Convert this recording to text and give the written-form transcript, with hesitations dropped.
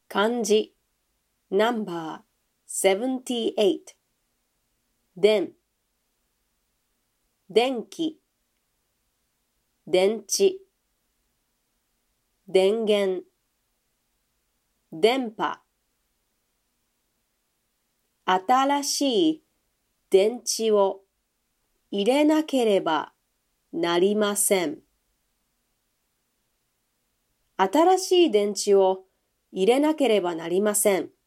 漢字 No.78 電電気電池電源電波新しい電池を入れなければなりません。新しい電池を入れなければなりません。